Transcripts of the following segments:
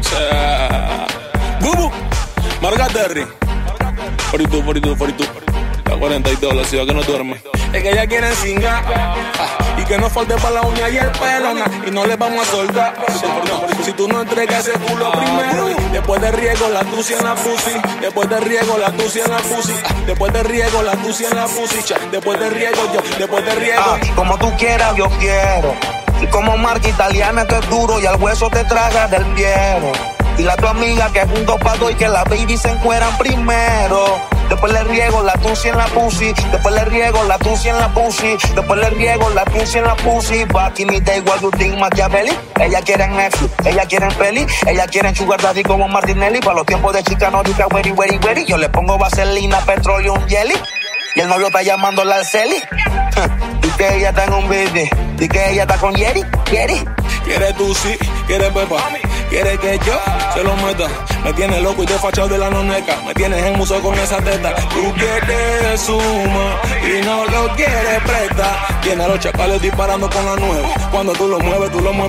Bubu, Marga Terry. Por tú. La 42, la ciudad que no duerme. Es que ella quiere cingar. Y que no falte para la uña y el pelo, y no le vamos a soltar. Si tú no entregas ese culo primero, después de riego la tucia en la pussy. Después de riego la tucia en la pussy. Después de riego la tucia en la pussy. Después de riego yo, después de riego. Como tú quieras, yo quiero. Y como marca italiana que es duro y al hueso te traga del piero. Y la tu amiga que juntos pa' dos y que la baby se encueran primero. Después le riego la tucia en la pussy. Después le riego la tucia en la pussy. Después le riego la tucia en la pussy. Back in me day while you think Machiavelli. Ella quiere en Netflix, ella quiere en peli. Ella quiere en Sugar Daddy como Martinelli. Para los tiempos de chica nórdica, very. Yo le pongo vaselina, petróleo, un jelly. Y el novio está llamándola al celi. Y que ella está en un baby. Y que ella está con Yeri. Quiere tú sí, quiere Pepa. Quiere que yo se lo meta. Me tiene loco y te fachado de la noneca. Me tienes en museo con esa teta. Tú quieres suma y no lo quieres prestar. Tiene a los chacales disparando con la nueva. Cuando tú lo mueves.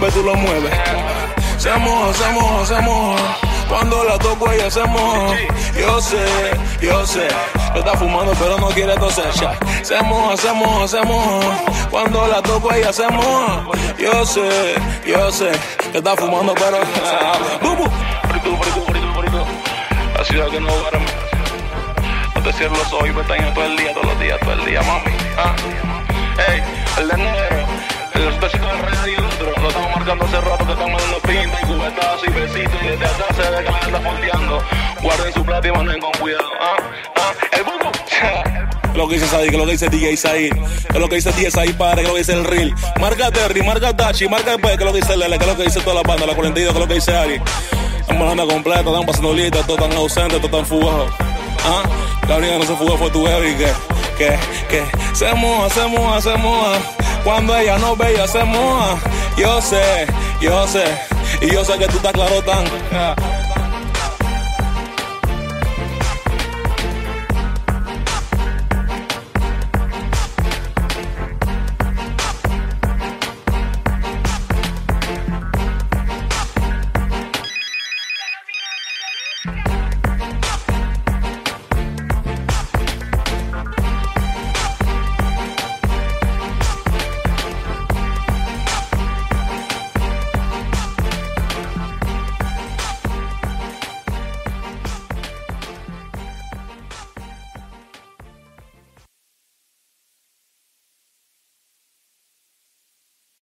Se moja. Cuando la toco ella se moja. Yo sé. Lo está fumando pero no quiere toser. Se moja. Cuando la toco ella se moja. Yo sé. Que está fumando pero. Bubu. La ciudad que no duerme. No te cierro los ojos y pestañas todo el día, mami. Ey, el de negro. El besito del rey y el otro. Lo estamos marcando hace rato que estamos dando pinta y cubetazos y besitos. Y desde atrás se ve que la está volteando. Guarden su plata y manejen con cuidado. El Bubu. Lo que dice Said, que lo que dice DJ Said, que lo que dice DJ Said padre, que lo que dice el Real. Marca Terry, marca Tachi, marca P, que lo que dice Lele, que lo que dice toda la banda, la 42, que lo que dice Ari. Estamos banda completa, están pasando listas, todos tan ausentes, todos tan fugados. La única que no se fugó fue tu baby, que se moja. Cuando ella no ve, ella se moja. Yo sé. Y yo sé que tú estás claro tan.